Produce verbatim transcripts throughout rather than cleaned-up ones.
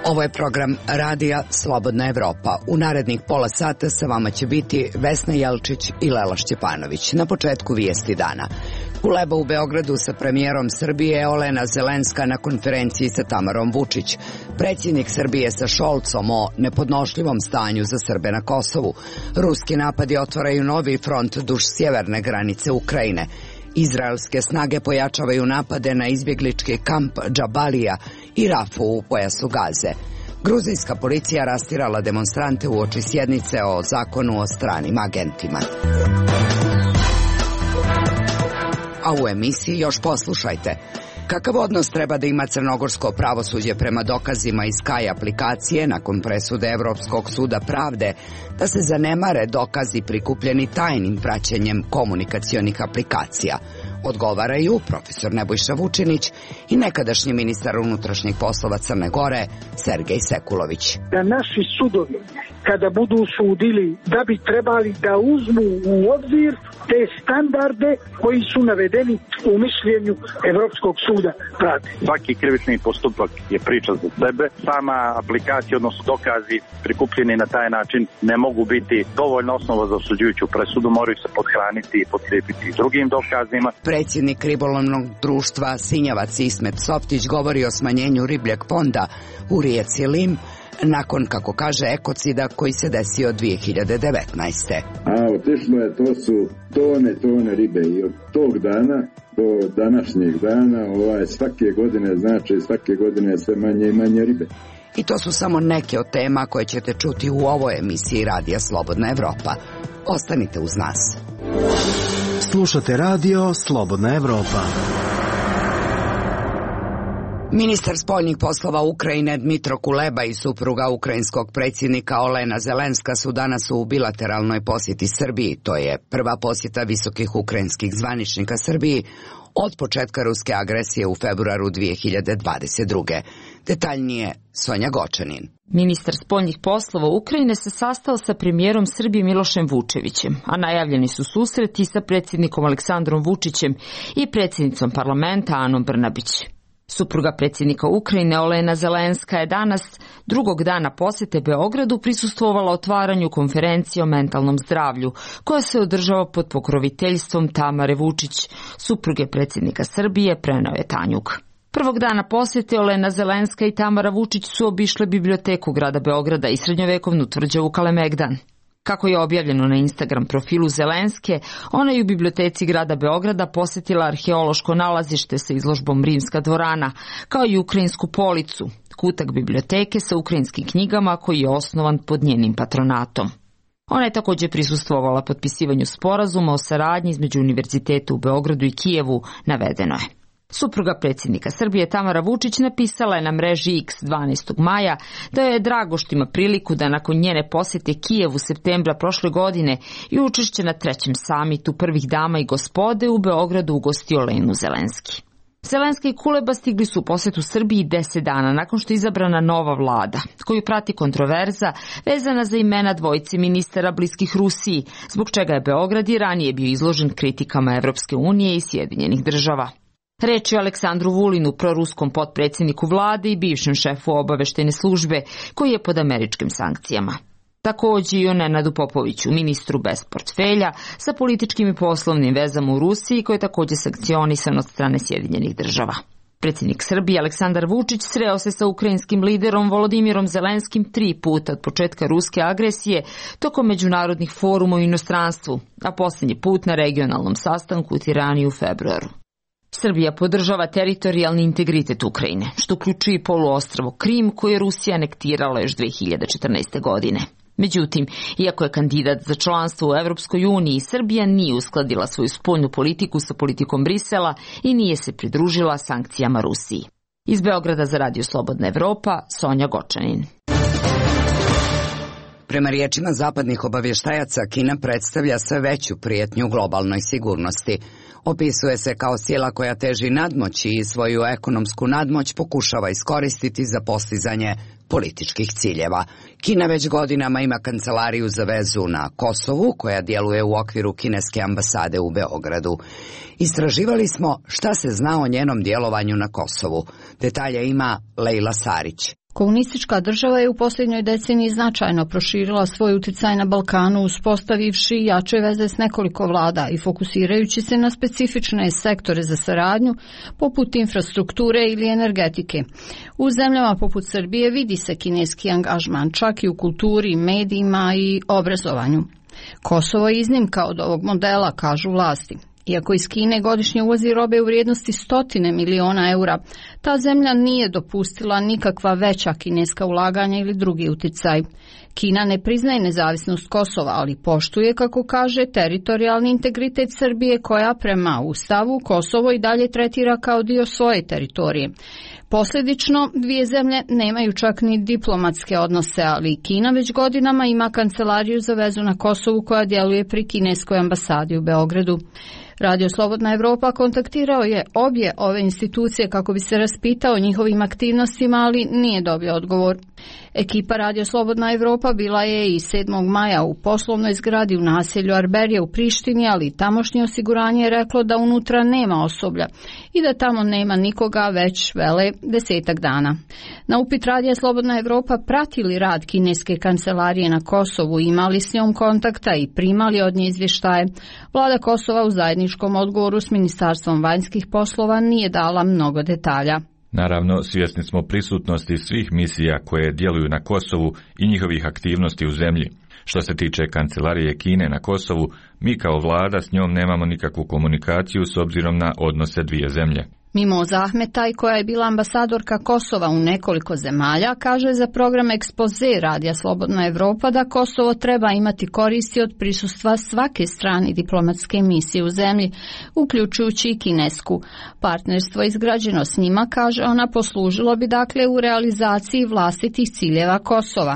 Ovo je program Radija Slobodna Evropa. U narednih pola sata sa vama će biti Vesna Jelčić i Lela Šćepanović. Na početku vijesti dana. Kuleba u Beogradu sa premijerom Srbije Olena Zelenska na konferenciji sa Tamarom Vučić. Predsjednik Srbije sa Šolcom o nepodnošljivom stanju za Srbe na Kosovu. Ruski napadi otvaraju novi front duž sjeverne granice Ukrajine. Izraelske snage pojačavaju napade na izbjeglički kamp Džabalija i Rafu u pojasu Gaze. Gruzijska policija rastirala demonstrante uoči sjednice o zakonu o stranim agentima. A u emisiji još poslušajte. Kakav odnos treba da ima crnogorsko pravosuđe prema dokazima iz Sky aplikacije nakon presude Evropskog suda pravde da se zanemare dokazi prikupljeni tajnim praćenjem komunikacionih aplikacija? Odgovaraju profesor Nebojša Vučinić i nekadašnji ministar unutrašnjih poslova Crne Gore Sergej Sekulović. Da naši sudovi, kada budu sudili, da bi trebali da uzmu u obzir te standarde koji su navedeni u mišljenju Evropskog suda pravde. Svaki krivični postupak je priča za sebe. Sama aplikacija, odnosno dokazi prikupljeni na taj način ne mogu biti dovoljna osnova za osuđujuću presudu, moraju se podhraniti i potkrijepiti drugim dokazima. Predsjednik ribolovnog društva Sinjavac Ismet Softić govori o smanjenju ribljeg fonda u rijeci Lim nakon, kako kaže, ekocida koji se desio dvije hiljade devetnaeste. A otišlo je, to su tone, tone ribe i od tog dana do današnjeg dana ovaj, svake godine, znači svake godine sve manje i manje ribe. I to su samo neke od tema koje ćete čuti u ovoj emisiji Radija Slobodna Evropa. Ostanite uz nas. Slušate Radio Slobodna Evropa. Ministar spoljnih poslova Ukrajine Dmitro Kuleba i supruga ukrajinskog predsjednika Olena Zelenska su danas u bilateralnoj posjeti Srbiji. To je prva posjeta visokih ukrajinskih zvaničnika Srbiji od početka ruske agresije u februaru dvije hiljade dvadeset druge. Detaljnije Sonja Gočanin. Ministar spoljnih poslova Ukrajine se sastao sa premijerom Srbije Milošem Vučevićem, a najavljeni su susreti sa predsjednikom Aleksandrom Vučićem i predsjednicom parlamenta Anom Brnabić. Supruga predsjednika Ukrajine Olena Zelenska je danas, drugog dana posjete Beogradu, prisustvovala otvaranju konferencije o mentalnom zdravlju, koja se održava pod pokroviteljstvom Tamare Vučić, supruge predsjednika Srbije, preneo je Tanjug. Prvog dana posjete Olena Zelenska i Tamara Vučić su obišle biblioteku grada Beograda i srednjovekovnu tvrđavu Kalemegdan. Kako je objavljeno na Instagram profilu Zelenske, ona je u biblioteci grada Beograda posjetila arheološko nalazište sa izložbom Rimska dvorana, kao i ukrajinsku policu, kutak biblioteke sa ukrajinskim knjigama koji je osnovan pod njenim patronatom. Ona je također prisustvovala potpisivanju sporazuma o saradnji između Univerziteta u Beogradu i Kijevu, navedeno je. Supruga predsjednika Srbije Tamara Vučić napisala je na mreži X dvanaestog maja da joj je drago što ima priliku da nakon njene posjete Kijevu septembra prošle godine i učešće na trećem samitu prvih dama i gospode u Beogradu ugosti Olenu Zelenski. Zelenska i Kuleba stigli su u posjetu Srbiji deset dana nakon što je izabrana nova vlada, koju prati kontroverza vezana za imena dvojice ministara bliskih Rusiji, zbog čega je Beograd i ranije bio izložen kritikama Evropske unije i Sjedinjenih država. Reč je o Aleksandru Vulinu, proruskom potpredsjedniku vlade i bivšem šefu obaveštajne službe, koji je pod američkim sankcijama. Također i o Nenadu Popoviću, ministru bez portfelja, sa političkim i poslovnim vezama u Rusiji, koji je također sankcionisan od strane Sjedinjenih država. Predsjednik Srbije Aleksandar Vučić sreo se sa ukrajinskim liderom Volodimirom Zelenskim tri puta od početka ruske agresije tokom međunarodnih foruma u inostranstvu, a posljednji put na regionalnom sastanku u Tirani u februaru. Srbija podržava teritorijalni integritet Ukrajine, što uključuje i poluostrvo Krim, koje je Rusija anektirala još dvije hiljade četrnaeste. godine. Međutim, iako je kandidat za članstvo u Evropskoj uniji, Srbija nije uskladila svoju spoljnu politiku sa politikom Brisela i nije se pridružila sankcijama Rusiji. Iz Beograda za Radio Slobodna Evropa, Sonja Gočanin. Prema riječima zapadnih obavještajaca, Kina predstavlja sve veću prijetnju globalnoj sigurnosti. Opisuje se kao sila koja teži nadmoći i svoju ekonomsku nadmoć pokušava iskoristiti za postizanje političkih ciljeva. Kina već godinama ima kancelariju za vezu na Kosovu, koja djeluje u okviru kineske ambasade u Beogradu. Istraživali smo šta se zna o njenom djelovanju na Kosovu. Detalje ima Lejla Sarić. Komunistička država je u posljednjoj deceniji značajno proširila svoj uticaj na Balkanu, uspostavivši jače veze s nekoliko vlada i fokusirajući se na specifične sektore za saradnju, poput infrastrukture ili energetike. U zemljama poput Srbije vidi se kineski angažman, čak i u kulturi, medijima i obrazovanju. Kosovo je iznimka od ovog modela, kažu vlasti. Iako iz Kine godišnje uvozi robe u vrijednosti stotine miliona eura, ta zemlja nije dopustila nikakva veća kineska ulaganja ili drugi uticaj. Kina ne priznaje nezavisnost Kosova, ali poštuje, kako kaže, teritorijalni integritet Srbije, koja prema Ustavu Kosovo i dalje tretira kao dio svoje teritorije. Posljedično, dvije zemlje nemaju čak ni diplomatske odnose, ali Kina već godinama ima kancelariju za vezu na Kosovu koja djeluje pri kineskoj ambasadi u Beogradu. Radio Slobodna Evropa kontaktirao je obje ove institucije kako bi se raspitao o njihovim aktivnostima, ali nije dobio odgovor. Ekipa Radio Slobodna Evropa bila je i sedmog maja u poslovnoj zgradi u naselju Arberije u Prištini, ali tamošnje osiguranje je reklo da unutra nema osoblja i da tamo nema nikoga već vele desetak dana. Na upit Radio Slobodna Evropa prati li rad kineske kancelarije na Kosovu, imali s njom kontakta i primali od nje izvještaje, vlada Kosova u zajedničkom odgovoru s Ministarstvom vanjskih poslova nije dala mnogo detalja. Naravno, svjesni smo prisutnosti svih misija koje djeluju na Kosovu i njihovih aktivnosti u zemlji. Što se tiče kancelarije Kine na Kosovu, mi kao vlada s njom nemamo nikakvu komunikaciju s obzirom na odnose dvije zemlje. Mimoza Ahmetaj, koja je bila ambasadorka Kosova u nekoliko zemalja, kaže za program Ekspoze Radija Slobodna Evropa da Kosovo treba imati koristi od prisustva svake strane diplomatske misije u zemlji, uključujući i kinesku. Partnerstvo izgrađeno s njima, kaže ona, poslužilo bi dakle u realizaciji vlastitih ciljeva Kosova.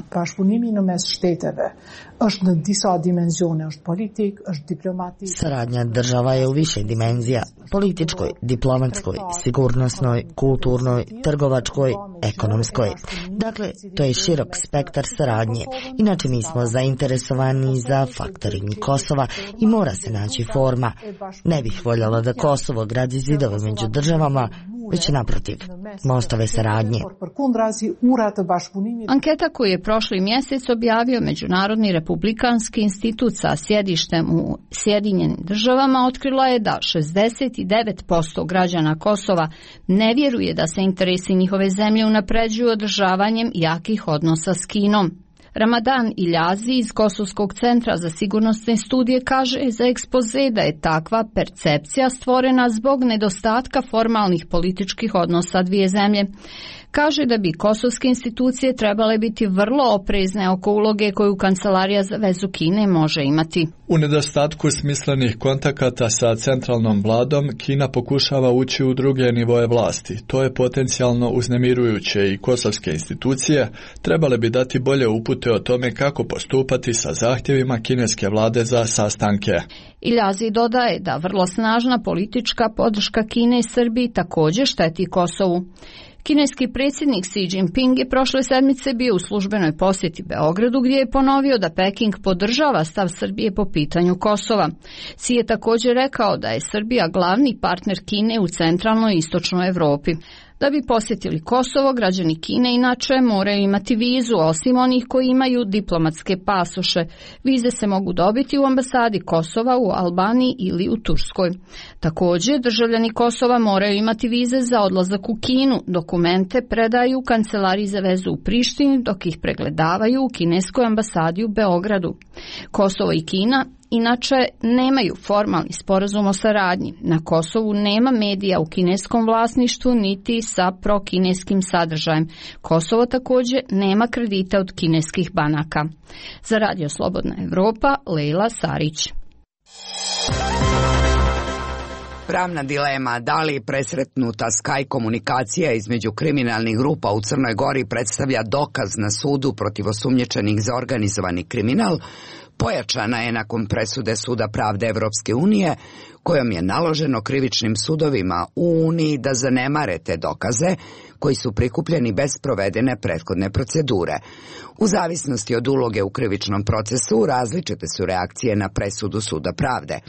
Saradnja država je u više dimenzija: političkoj, diplomatskoj, sigurnosnoj, kulturnoj, trgovačkoj, ekonomskoj. Dakle, to je širok spektar saradnje. Inače, mi smo zainteresovani za faktoring Kosova i mora se naći forma. Ne bih voljela da Kosovo gradi zidove među državama, već naprotiv, mostove saradnje. Anketa koju je prošli mjesec objavio Međunarodni republikanski institut sa sjedištem u Sjedinjenim državama otkrila je da šezdeset devet posto građana Kosova ne vjeruje da se interesi njihove zemlje unapređuju održavanjem jakih odnosa s Kinom. Ramadan Iljazi iz Kosovskog centra za sigurnosne studije kaže za Ekspoze da je takva percepcija stvorena zbog nedostatka formalnih političkih odnosa dvije zemlje. Kaže da bi kosovske institucije trebale biti vrlo oprezne oko uloge koju Kancelarija za vezu Kine može imati. U nedostatku smislenih kontakata sa centralnom vladom, Kina pokušava ući u druge nivoje vlasti. To je potencijalno uznemirujuće i kosovske institucije trebale bi dati bolje upute o tome kako postupati sa zahtjevima kineske vlade za sastanke. Iljazi dodaje da vrlo snažna politička podrška Kine i Srbiji također šteti Kosovu. Kineski predsjednik Xi Jinping je prošle sedmice bio u službenoj posjeti Beogradu gdje je ponovio da Peking podržava stav Srbije po pitanju Kosova. Xi je također rekao da je Srbija glavni partner Kine u centralnoj i istočnoj Europi. Da bi posjetili Kosovo, građani Kine inače moraju imati vizu, osim onih koji imaju diplomatske pasoše. Vize se mogu dobiti u ambasadi Kosova u Albaniji ili u Turskoj. Također, državljani Kosova moraju imati vize za odlazak u Kinu. Dokumente predaju u Kancelariji za vezu u Prištini, dok ih pregledavaju u kineskoj ambasadi u Beogradu. Kosovo i Kina inače nemaju formalni sporazum o saradnji. Na Kosovu nema medija u kineskom vlasništvu niti sa prokineskim sadržajem. Kosovo također nema kredita od kineskih banaka. Za Radio Slobodna Evropa, Lejla Sarić. Pravna dilema da li presretnuta Skype komunikacija između kriminalnih grupa u Crnoj Gori predstavlja dokaz na sudu protiv osumnjičenih za organizovani kriminal pojačana je nakon presude Suda pravde Evropske unije, kojom je naloženo krivičnim sudovima u Uniji da zanemare te dokaze koji su prikupljeni bez provedene prethodne procedure. U zavisnosti od uloge u krivičnom procesu različite su reakcije na presudu Suda pravde.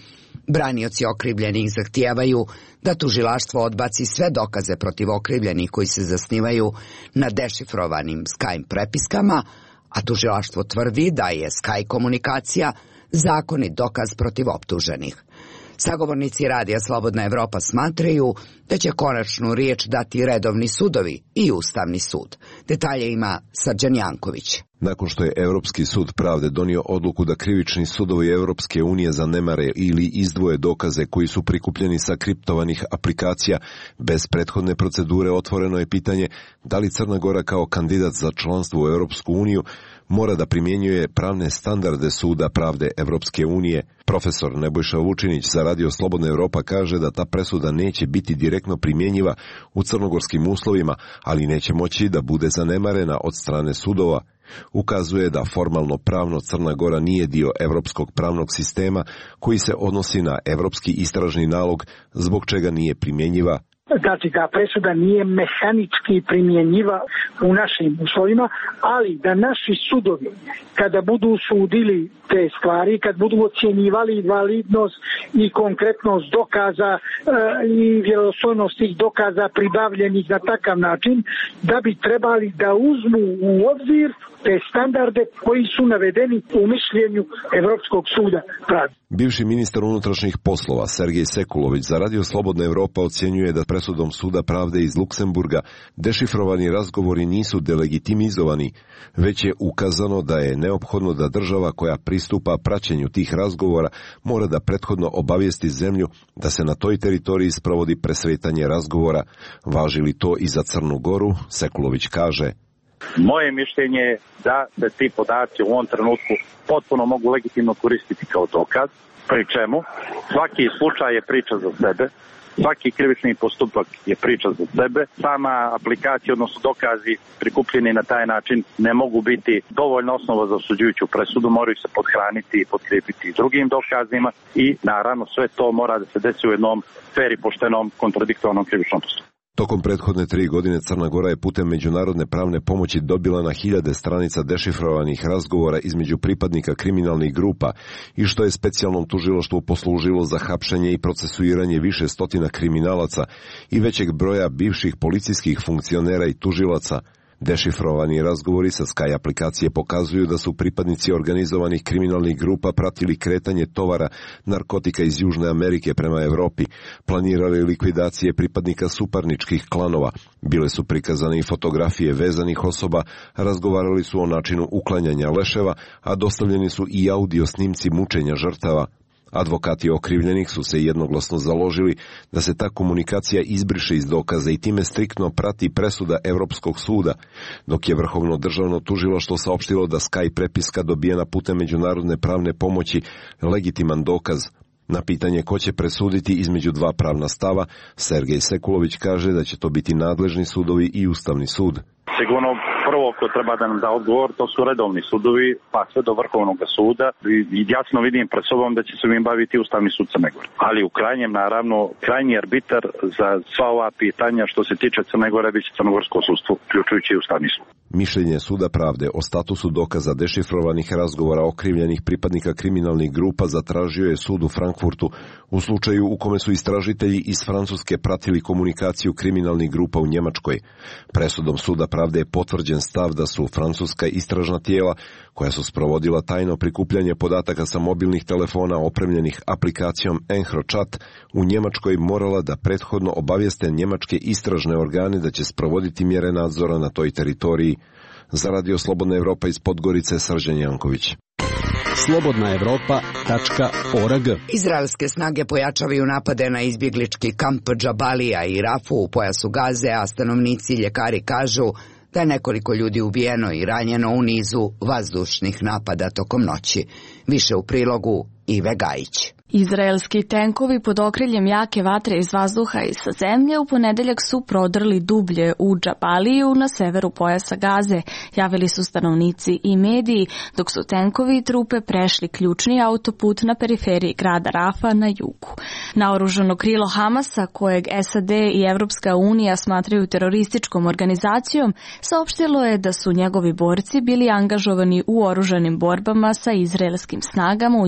Branioci okrivljenih zahtijevaju da tužilaštvo odbaci sve dokaze protiv okrivljenih koji se zasnivaju na dešifrovanim Skype prepiskama, a tužilaštvo tvrdi da je Skype komunikacija zakonit dokaz protiv optuženih. Sagovornici Radija Slobodna Evropa smatraju da će konačnu riječ dati redovni sudovi i Ustavni sud. Detalje ima Srđan Janković. Nakon što je Europski sud pravde donio odluku da krivični sudovi Europske unije zanemare ili izdvoje dokaze koji su prikupljeni sa kriptovanih aplikacija bez prethodne procedure, otvoreno je pitanje da li Crna Gora kao kandidat za članstvo u Europsku uniju mora da primjenjuje pravne standarde Suda pravde Evropske unije. Profesor Nebojša Vučinić za Radio Slobodna Evropa kaže da ta presuda neće biti direktno primjenjiva u crnogorskim uslovima, ali neće moći da bude zanemarena od strane sudova. Ukazuje da formalno pravno Crna Gora nije dio evropskog pravnog sistema koji se odnosi na evropski istražni nalog, zbog čega nije primjenjiva. Znači da presuda nije mehanički primjenjiva u našim uslovima, ali da naši sudovi kada budu sudili te stvari, kad budu ocjenjivali validnost i konkretnost dokaza e, i vjerodostojnost tih dokaza pribavljenih na takav način, da bi trebali da uzmu u obzir te standarde koji su navedeni u mišljenju Evropskog suda pravde. Bivši ministar unutrašnjih poslova Sergej Sekulović za Radio Slobodna Evropa ocjenjuje da presudom Suda pravde iz Luksemburga dešifrovani razgovori nisu delegitimizovani, već je ukazano da je neophodno da država koja pristupa praćenju tih razgovora mora da prethodno obavijesti zemlju da se na toj teritoriji sprovodi presretanje razgovora. Važi li to i za Crnu Goru? Sekulović kaže: Moje mišljenje je da se ti podaci u ovom trenutku potpuno mogu legitimno koristiti kao dokaz, pri čemu svaki slučaj je priča za sebe, svaki krivični postupak je priča za sebe, sama aplikacija, odnosno dokazi prikupljeni na taj način ne mogu biti dovoljna osnova za osuđujuću presudu, moraju se podhraniti i potkrijepiti drugim dokazima i naravno sve to mora da se desi u jednom fer i poštenom kontradiktornom krivičnom postupku. Tokom prethodne tri godine Crna Gora je putem međunarodne pravne pomoći dobila na hiljade stranica dešifrovanih razgovora između pripadnika kriminalnih grupa i što je specijalnom tužilaštvu poslužilo za hapšenje i procesuiranje više stotina kriminalaca i većeg broja bivših policijskih funkcionera i tužilaca. Dešifrovani razgovori sa Sky aplikacije pokazuju da su pripadnici organizovanih kriminalnih grupa pratili kretanje tovara narkotika iz Južne Amerike prema Evropi, planirali likvidacije pripadnika suparničkih klanova, bile su prikazane i fotografije vezanih osoba, razgovarali su o načinu uklanjanja leševa, a dostavljeni su i audio snimci mučenja žrtava. Advokati okrivljenih su se jednoglasno založili da se ta komunikacija izbriše iz dokaza i time striktno prati presuda Evropskog suda, dok je Vrhovno državno tužilaštvo saopštilo da Skype prepiska dobijena putem međunarodne pravne pomoći legitiman dokaz. Na pitanje ko će presuditi između dva pravna stava, Sergej Sekulović kaže da će to biti nadležni sudovi i Ustavni sud. Sigurno prvo ko treba da nam da odgovor, to su redovni sudovi, pa sve do Vrhovnog suda. I jasno vidim pred sobom da će se im baviti Ustavni sud Crne Gore. Ali u krajnjem, naravno, krajnji arbitar za sva ova pitanja što se tiče Crne Gore biće crnogorsko sudstvo, uključujući i Ustavni sud. Mišljenje Suda pravde o statusu dokaza dešifrovanih razgovora okrivljenih pripadnika kriminalnih grupa zatražio je sud u Frankfurtu u slučaju u kome su istražitelji iz Francuske pratili komunikaciju kriminalnih grupa u Njemačkoj. Presudom Suda pravde je potvrđen stav da su francuska istražna tijela koja su sprovodila tajno prikupljanje podataka sa mobilnih telefona opremljenih aplikacijom EncroChat u Njemačkoj morala da prethodno obavijeste njemačke istražne organe da će sprovoditi mjere nadzora na toj teritoriji. Za Radio Slobodna Evropa iz Podgorice, Srđan Janković. slobodna evropa tačka org. Izraelske snage pojačavaju napade na izbjeglički kamp Džabalija i Rafu u pojasu Gaze, a stanovnici i ljekari kažu da je nekoliko ljudi ubijeno i ranjeno u nizu vazdušnih napada tokom noći. Više u prilogu Ive Gajić. Izraelski tenkovi pod okriljem jake vatre iz vazduha i sa zemlje u ponedeljak su prodrli dublje u Džabaliju na severu pojasa Gaze, javili su stanovnici i mediji, dok su tenkovi i trupe prešli ključni autoput na periferiji grada Rafa na jugu. Naoružano krilo Hamasa, kojeg S A D i Evropska unija smatraju terorističkom organizacijom, saopštilo je da su njegovi borci bili angažovani u oružanim borbama sa izraelskim snagama u jednoj od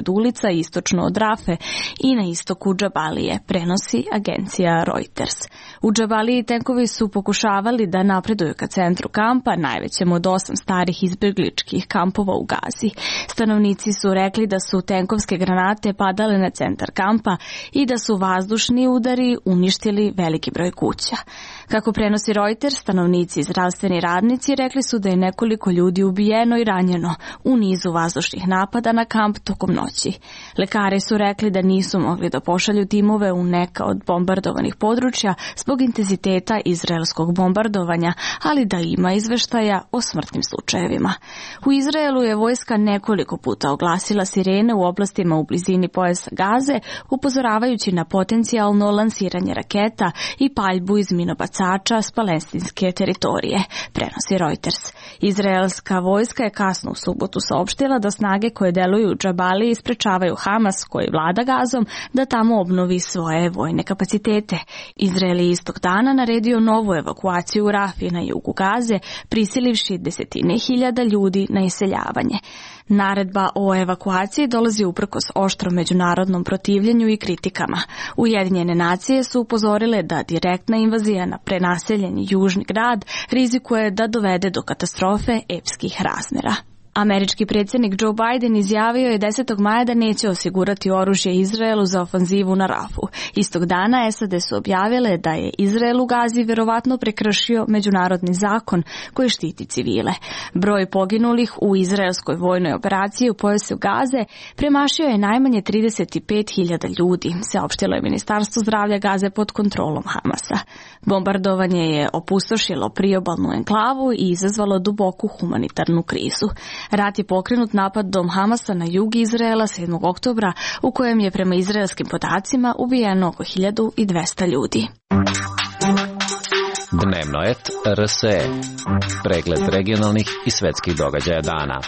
pored ulica istočno od Rafe i na istoku Džabalije, prenosi agencija Reuters. U Džabaliji tenkovi su pokušavali da napreduju ka centru kampa, najvećem od osam starih izbjegličkih kampova u Gazi. Stanovnici su rekli da su tenkovske granate padale na centar kampa i da su vazdušni udari uništili veliki broj kuća. Kako prenosi Reuters, stanovnici i zdravstveni radnici rekli su da je nekoliko ljudi ubijeno i ranjeno u nizu vazdušnih napada na kamp tokom noći. Lekari su rekli da nisu mogli da pošalju timove u neka od bombardovanih područja zbog intenziteta izraelskog bombardovanja, ali da ima izveštaja o smrtnim slučajevima. U Izraelu je vojska nekoliko puta oglasila sirene u oblastima u blizini pojasa Gaze, upozoravajući na potencijalno lansiranje raketa i paljbu iz minobacača s palestinske teritorije, prenosi Reuters. Izraelska vojska je kasno u subotu saopštila da snage koje deluju u Džabaliji sprečavaju Hamas, koji vlada Gazom, da tamo obnovi svoje vojne kapacitete. Izrael je istog dana naredio novu evakuaciju u Rafi na jugu Gaze, prisilivši desetine hiljada ljudi na iseljavanje. Naredba o evakuaciji dolazi uprkos oštrom međunarodnom protivljenju i kritikama. Ujedinjene nacije su upozorile da direktna invazija na prenaseljeni južni grad rizikuje da dovede do katastrofe epskih razmjera. Američki predsjednik Joe Biden izjavio je desetog maja da neće osigurati oružje Izraelu za ofanzivu na Rafu. Istog dana S A D su objavile da je Izrael u Gazi vjerovatno prekršio međunarodni zakon koji štiti civile. Broj poginulih u izraelskoj vojnoj operaciji u pojasu Gaze premašio je najmanje trideset pet hiljada ljudi, saopštilo je Ministarstvo zdravlja Gaze pod kontrolom Hamasa. Bombardovanje je opustošilo priobalnu enklavu i izazvalo duboku humanitarnu krizu. Rat je pokrenut napadom Hamasa na jug Izraela sedmog oktobra, u kojem je prema izraelskim podacima ubijeno oko hiljadu dvesta ljudi. Dnevno et R S E. Pregled regionalnih i svetskih događaja dana.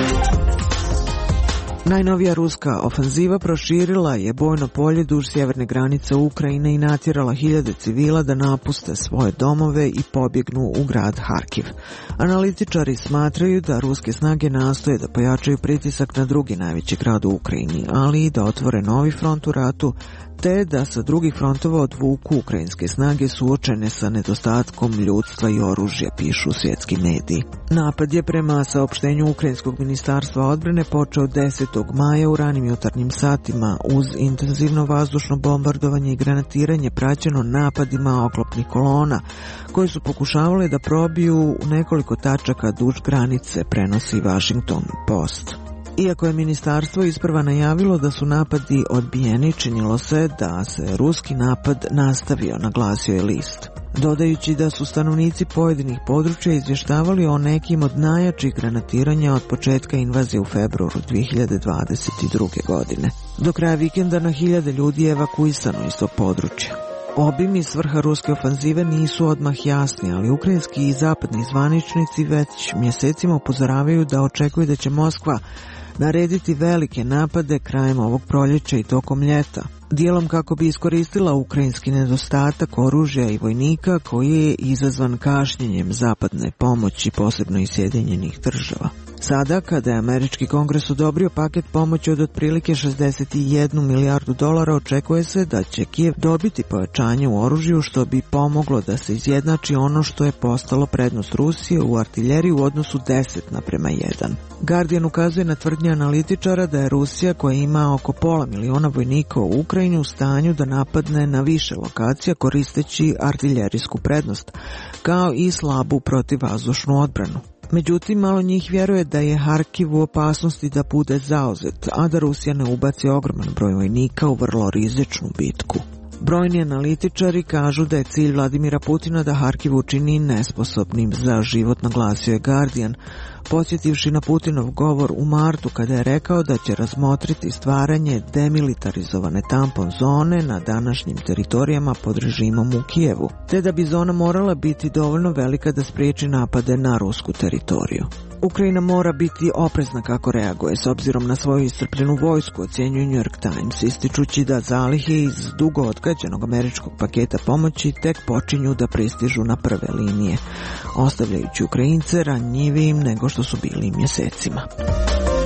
Najnovija ruska ofanziva proširila je bojno polje duž sjeverne granice Ukrajine i natjerala hiljade civila da napuste svoje domove i pobjegnu u grad Harkiv. Analitičari smatraju da ruske snage nastoje da pojačaju pritisak na drugi najveći grad u Ukrajini, ali i da otvore novi front u ratu, te da sa drugih frontova odvuku ukrajinske snage suočene sa nedostatkom ljudstva i oružja, pišu svjetski mediji. Napad je prema saopštenju Ukrajinskog ministarstva odbrane počeo desetog maja u ranim jutarnjim satima uz intenzivno vazdušno bombardovanje i granatiranje praćeno napadima oklopnih kolona koji su pokušavali da probiju u nekoliko tačaka duž granice, prenosi Washington Post. Iako je ministarstvo isprva najavilo da su napadi odbijeni, činilo se da se ruski napad nastavio, naglasio je list. Dodajući da su stanovnici pojedinih područja izvještavali o nekim od najjačih granatiranja od početka invazije u februaru dvije hiljade dvadeset druge. godine. Do kraja vikenda na hiljade ljudi je evakuisano iz tog područja. Obim i svrha ruske ofanzive nisu odmah jasni, ali ukrajinski i zapadni zvaničnici već mjesecima upozoravaju da očekuju da će Moskva narediti velike napade krajem ovog proljeća i tokom ljeta, dijelom kako bi iskoristila ukrajinski nedostatak oružja i vojnika koji je izazvan kašnjenjem zapadne pomoći, posebno iz Sjedinjenih država. Sada, kada je američki kongres odobrio paket pomoći od otprilike šezdeset jednu milijardu dolara, očekuje se da će Kijev dobiti pojačanje u oružju, što bi pomoglo da se izjednači ono što je postalo prednost Rusije u artiljeriji u odnosu deset naprema jedan. Guardian ukazuje na tvrdnje analitičara da je Rusija, koja ima oko pola miliona vojnika u Ukrajini, u stanju da napadne na više lokacija koristeći artiljerijsku prednost, kao i slabu protivvazdušnu odbranu. Međutim, malo njih vjeruje da je Harkiv u opasnosti da bude zauzet, a da Rusija ne ubaci ogroman broj vojnika u vrlo rizičnu bitku. Brojni analitičari kažu da je cilj Vladimira Putina da Harkiv učini nesposobnim za život, naglasio je Guardian, podsjetivši na Putinov govor u martu kada je rekao da će razmotriti stvaranje demilitarizovane tampon zone na današnjim teritorijama pod režimom u Kijevu, te da bi zona morala biti dovoljno velika da spriječi napade na rusku teritoriju. Ukrajina mora biti oprezna kako reaguje s obzirom na svoju iscrpljenu vojsku, ocjenjuje New York Times, ističući da zalihe iz dugo odgađenog američkog paketa pomoći tek počinju da pristižu na prve linije, ostavljajući Ukrajince ranjivijim nego što su bili mjesecima.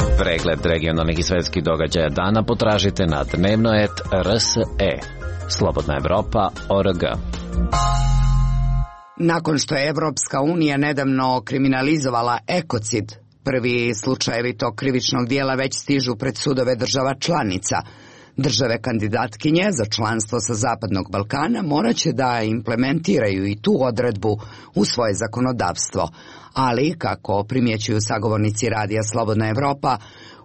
Pregled regionalnih i svetskih događaja dana potražite na dnevnoet R S E. Slobodna Evropa O R G. Nakon što je Evropska unija nedavno kriminalizovala ekocid, prvi slučajevi tog krivičnog dijela već stižu pred sudove država članica. Države kandidatkinje za članstvo sa Zapadnog Balkana morat će da implementiraju i tu odredbu u svoje zakonodavstvo. Ali, kako primjećuju sagovornici radija Slobodna Evropa,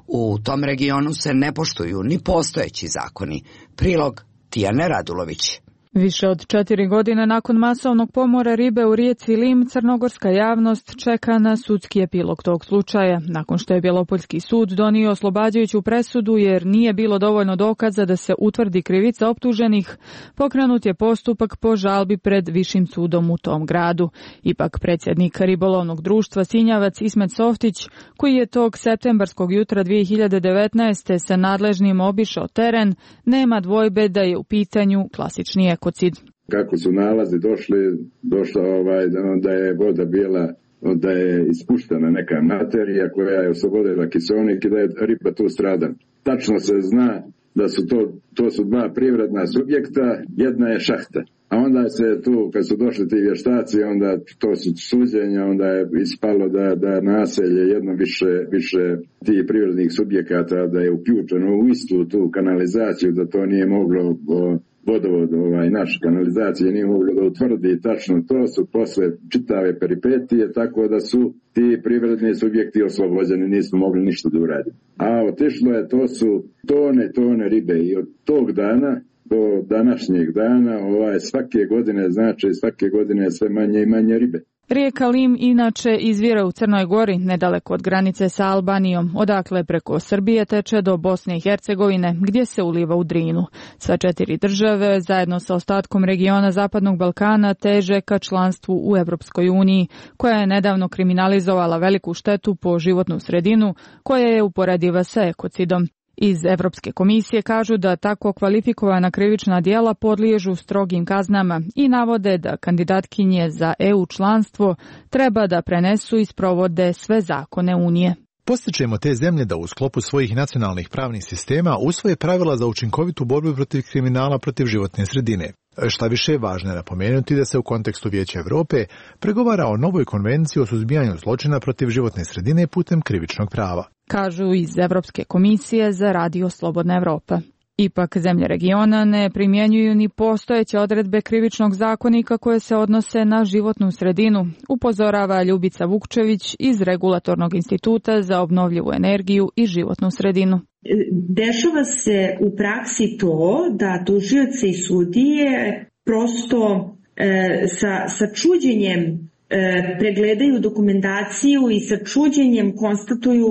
u tom regionu se ne poštuju ni postojeći zakoni. Prilog Tijane Radulović. Više od četiri godine nakon masovnog pomora ribe u rijeci Lim, crnogorska javnost čeka na sudski epilog tog slučaja. Nakon što je Bjelopoljski sud donio oslobađajuću presudu jer nije bilo dovoljno dokaza da se utvrdi krivica optuženih, pokrenut je postupak po žalbi pred višim sudom u tom gradu. Ipak predsjednik ribolovnog društva Sinjavac Ismet Softić, koji je tog septembarskog jutra dvije hiljade devetnaeste sa nadležnim obišao teren, nema dvojbe da je u pitanju klasični ekocid. Kako su nalazi došli, došla ovaj, da je voda bila, da je ispuštena neka materija koja je oslobodila kiseonik i da je riba tu stradala. Tačno se zna da su to, to su dva privredna subjekta, jedna je šahta. A onda se tu, kad su došli ti vještaci, onda to su suđenja, onda je ispalo da, da naselje jedno više, više tih privrednih subjekata, da je uključeno u istu tu kanalizaciju, da to nije moglo o, vodovod, ovaj, naš kanalizacije nije moglo da utvrdi tačno to, su posle čitave peripetije, tako da su ti privredni subjekti oslobođeni, nismo mogli ništa da uradimo. A otišlo je, to su tone, tone ribe i od tog dana do današnjeg dana, ovaj, svake godine, znači svake godine je sve manje i manje ribe. Rijeka Lim inače izvira u Crnoj Gori, nedaleko od granice sa Albanijom, odakle preko Srbije teče do Bosne i Hercegovine, gdje se uliva u Drinu. Sva četiri države, zajedno sa ostatkom regiona Zapadnog Balkana, teže ka članstvu u Evropskoj uniji, koja je nedavno kriminalizovala veliku štetu po životnu sredinu, koja je uporediva sa ekocidom. Iz Evropske komisije kažu da tako kvalifikovana krivična djela podliježu strogim kaznama i navode da kandidatkinje za E U članstvo treba da prenesu i sprovode sve zakone Unije. Postičemo te zemlje da u sklopu svojih nacionalnih pravnih sistema usvoje pravila za učinkovitu borbu protiv kriminala protiv životne sredine. Šta više, važno je napomenuti da se u kontekstu Vijeća Evrope pregovara o novoj konvenciji o suzbijanju zločina protiv životne sredine putem krivičnog prava. Kažu iz Evropske komisije za radio Slobodna Evropa. Ipak zemlje regiona ne primjenjuju ni postojeće odredbe krivičnog zakonika koje se odnose na životnu sredinu, upozorava Ljubica Vukčević iz Regulatornog instituta za obnovljivu energiju i životnu sredinu. Dešava se u praksi to da tužioci i sudije prosto e, sa, sa čuđenjem e, pregledaju dokumentaciju i sa čuđenjem konstatuju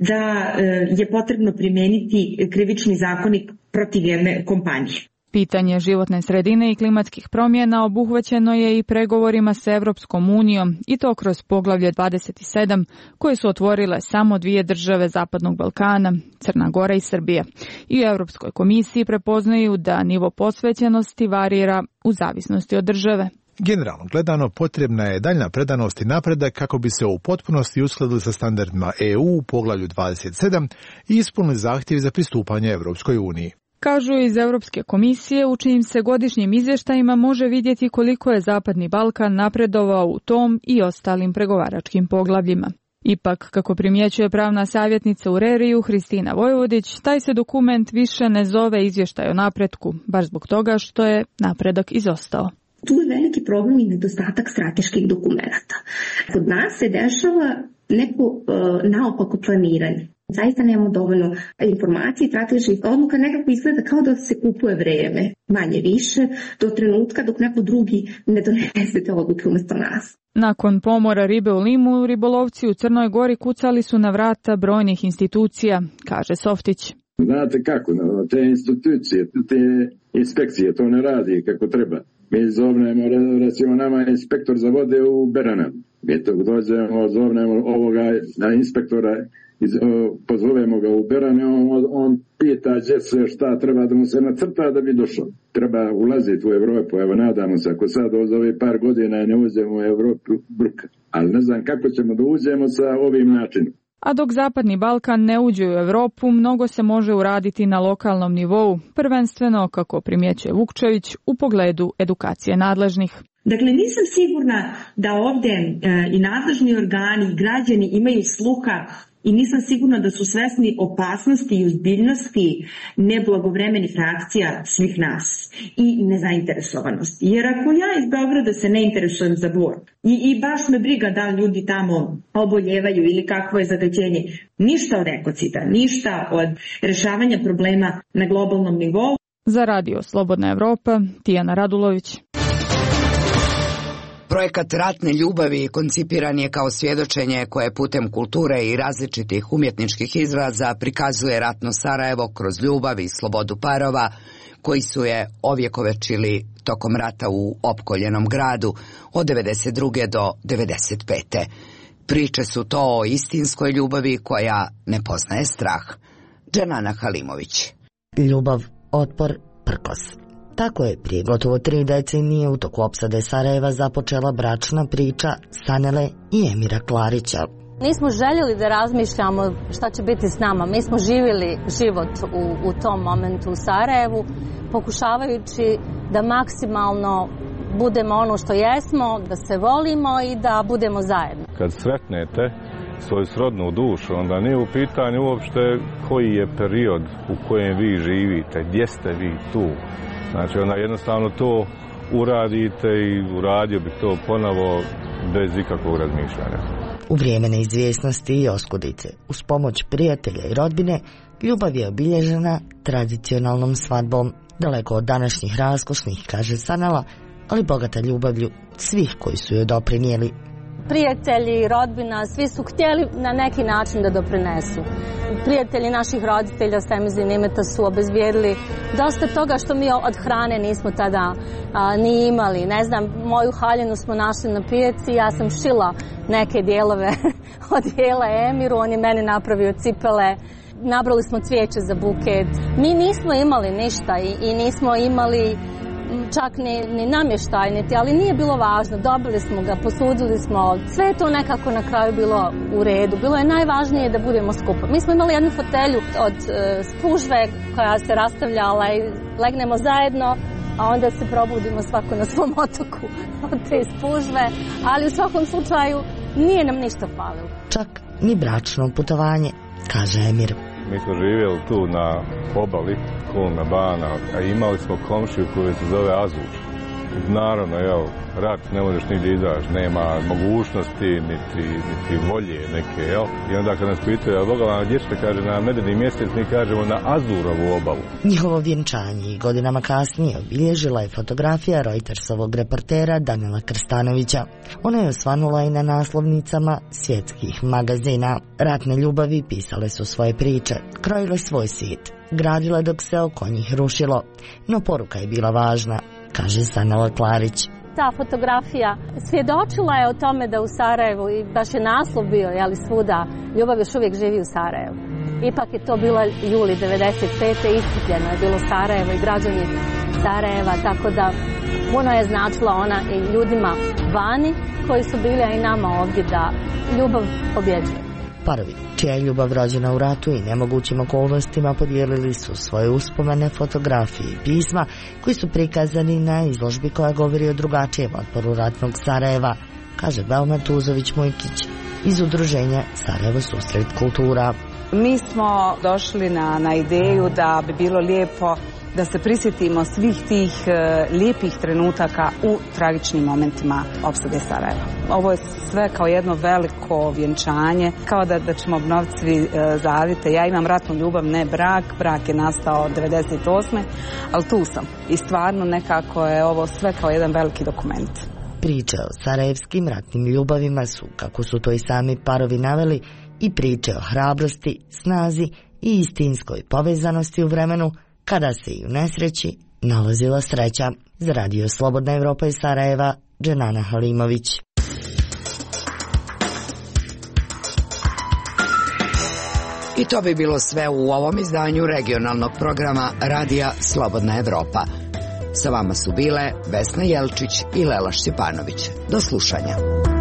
da e, je potrebno primeniti krivični zakonik protiv jedne kompanije. Pitanje životne sredine i klimatskih promjena obuhvaćeno je i pregovorima s Evropskom unijom i to kroz poglavlje dvadeset sedam koje su otvorile samo dvije države Zapadnog Balkana, Crna Gora i Srbija. I u Europskoj komisiji prepoznaju da nivo posvećenosti varira u zavisnosti od države. Generalno gledano, potrebna je daljna predanost i napredak kako bi se u potpunosti uskladili sa standardima E U u poglavlju dvadeset sedam i ispunili zahtjevi za pristupanje Evropskoj uniji. Kažu iz Europske komisije, u čijim se godišnjim izvještajima može vidjeti koliko je Zapadni Balkan napredovao u tom i ostalim pregovaračkim poglavljima. Ipak, kako primjećuje pravna savjetnica u Reriju Hristina Vojvodić, taj se dokument više ne zove izvještaj o napretku, baš zbog toga što je napredak izostao. Tu je veliki problem i nedostatak strateških dokumenata. Kod nas se dešava neko uh, naopako planiranje. Zaista nemamo dovoljno informacije i strateških odluka, nekako izgleda kao da se kupuje vreme, manje više, do trenutka dok neko drugi ne donese te odluke umjesto nas. Nakon pomora ribe u Limu, ribolovci u Crnoj Gori kucali su na vrata brojnih institucija, kaže Softić. Znate kako, te institucije, te inspekcije, to ne radi kako treba. Mi zovnemo, recimo nama inspektor za vode u Berana. Mi to dođemo, zovnemo ovoga na inspektora, iz, o, pozovemo ga u Berane, on, on pita gdje se šta treba da mu se nacrta da bi došao. Treba ulaziti u Evropu, evo nadamo se, ako sad od ove par godina ne uđemo u Evropu, bruka. Ali ne znam kako ćemo da uđemo sa ovim načinom. A dok Zapadni Balkan ne uđe u Evropu, mnogo se može uraditi na lokalnom nivou, prvenstveno, kako primjećuje Vukčević, u pogledu edukacije nadležnih. Dakle, nisam sigurna da ovde e, i nadležni organi i građani imaju sluha i nisam sigurna da su svesni opasnosti i ozbiljnosti neblagovremenih reakcija svih nas i nezainteresovanosti. Jer ako ja iz Beograda se ne interesujem za Bor i, i baš me briga da ljudi tamo oboljevaju ili kakvo je zagađenje, ništa od ekocida, ništa od rešavanja problema na globalnom nivou. Za Radio Slobodna Evropa, Tijana Radulović. Projekat Ratne ljubavi koncipiran je kao svjedočenje koje putem kulture i različitih umjetničkih izraza prikazuje ratno Sarajevo kroz ljubav i slobodu parova koji su je ovjekovečili tokom rata u opkoljenom gradu od devedeset druge do devedeset pete Priče su to o istinskoj ljubavi koja ne poznaje strah. Dženana Halimović. Ljubav, otpor, prkos. Tako je prije gotovo tri decenije u toku opsade Sarajeva započela bračna priča Sanele i Emira Klarića. Nismo željeli da razmišljamo šta će biti s nama. Mi smo živjeli život u, u tom momentu u Sarajevu, pokušavajući da maksimalno budemo ono što jesmo, da se volimo i da budemo zajedno. Kad sretnete svoju srodnu dušu, onda nije u pitanju uopšte koji je period u kojem vi živite, gdje ste vi tu. Znači, onda jednostavno to uradite i uradio bih to ponovo bez ikakvog razmišljanja. U vrijeme neizvjesnosti i oskudice, uz pomoć prijatelja i rodbine, ljubav je obilježena tradicionalnom svadbom, daleko od današnjih raskošnih, kaže Sanela, ali bogata ljubavlju svih koji su joj doprinijeli. Prijatelji, rodbina, svi su htjeli na neki način da doprinesu. Prijatelji naših roditelja Stemzi Nimeta su obezbijedili dosta toga što mi od hrane nismo tada a, ni imali. Ne znam, moju haljinu smo našli na pijaci, ja sam šila neke dijelove od jela Emiru, on je meni napravio cipele. Nabrali smo cvijeće za buket. Mi nismo imali ništa i, i nismo imali čak ni, ni namještaj, niti, ali nije bilo važno. Dobili smo ga, posudili smo, sve je to nekako na kraju bilo u redu. Bilo je najvažnije da budemo skupa. Mi smo imali jednu fotelju od e, spužve koja se rastavljala i legnemo zajedno, a onda se probudimo svako na svom otoku od te spužve, ali u svakom slučaju nije nam ništa falilo. Čak ni bračno putovanje, kaže Emir. Mi smo živjeli tu na obali, Kulna Bana, a imali smo komšiju koju se zove Azuš. Naravno, jel, rat ne možeš nigdje izaći, nema mogućnosti, niti, niti volje neke, jel? I onda kad nas pitaju, a Boga vam gdje ćete, kaže, na medeni mjesec, mi kažemo na Azurovu obalu. Njihovo vjenčanje i godinama kasnije obilježila je fotografija Reutersovog reportera Danila Krstanovića. Ona je osvanula i na naslovnicama svjetskih magazina. Ratne ljubavi pisale su svoje priče, krojile svoj svijet, gradile dok se oko njih rušilo, no poruka je bila važna, kaže Sanela Klarić. Ta fotografija svjedočila je o tome da u Sarajevu, i baš je naslov bio, jeli svuda, ljubav još uvijek živi u Sarajevu. Ipak je to bilo juli devedeset pete iscrpljeno je bilo Sarajevo i građani Sarajeva, tako da puno je značila ona i ljudima vani koji su bili, a i nama ovdje, da ljubav pobjeđuje. Parovi, čija je ljubav rođena u ratu i nemogućim okolnostima, podijelili su svoje uspomene, fotografije i pisma koji su prikazani na izložbi koja govori o drugačijem otporu ratnog Sarajeva, kaže Belma Tuzović-Mujkić iz udruženja Sarajevo susret kultura. Mi smo došli na, na ideju da bi bilo lijepo da se prisjetimo svih tih e, lijepih trenutaka u tragičnim momentima opsade Sarajeva. Ovo je sve kao jedno veliko vjenčanje, kao da, da ćemo obnoviti svi e, zavite. Ja imam ratnu ljubav, ne brak, brak je nastao devedeset osme ali tu sam. I stvarno nekako je ovo sve kao jedan veliki dokument. Priče o sarajevskim ratnim ljubavima su, kako su to i sami parovi naveli, i priče o hrabrosti, snazi i istinskoj povezanosti u vremenu kada se i u nesreći nalazila sreća. Za Radio Slobodna Evropa iz Sarajeva, Dženana Halimović. I to bi bilo sve u ovom izdanju regionalnog programa Radija Slobodna Evropa. Sa vama su bile Vesna Jelčić i Lela Šćepanović. Do slušanja.